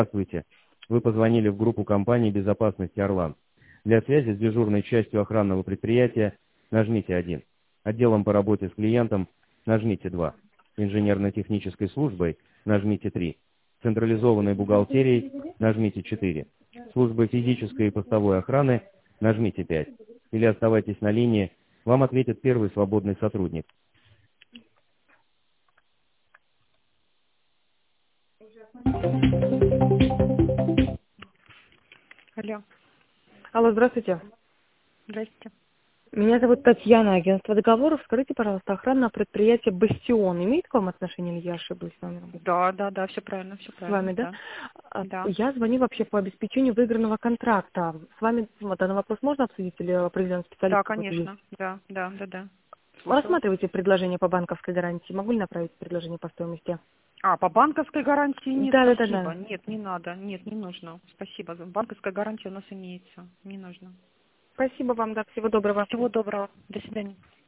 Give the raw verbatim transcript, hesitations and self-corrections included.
Здравствуйте. Вы позвонили в группу компании безопасности «Орлан». Для связи с дежурной частью охранного предприятия нажмите один. Отделом по работе с клиентом нажмите два. Инженерно-технической службой нажмите три. Централизованной бухгалтерией нажмите четыре. Службой физической и постовой охраны нажмите пять. Или оставайтесь на линии, вам ответит первый свободный сотрудник. Алло, Алло, здравствуйте. здрасте. Меня зовут Татьяна, агентство договоров. Скажите, пожалуйста, охранное предприятие «Бастион» имеет к вам отношение или я ошиблась номером? Да, да, да, все правильно, все С правильно, вами, да? да. А, Да, Я звоню вообще по обеспечению выигранного контракта. С вами вот, данный вопрос можно обсудить или определенный специалист да, какой-то есть? конечно, да, да, да, да. Слушаю вас. Рассматривайте предложение по банковской гарантии. Могу ли направить предложение по стоимости? А, по банковской гарантии нет, Да, да, да, спасибо. да. Нет, не надо, нет, не нужно. Спасибо. Банковская гарантия у нас имеется. Не нужно. Спасибо вам, да, всего доброго. Всего доброго. До свидания.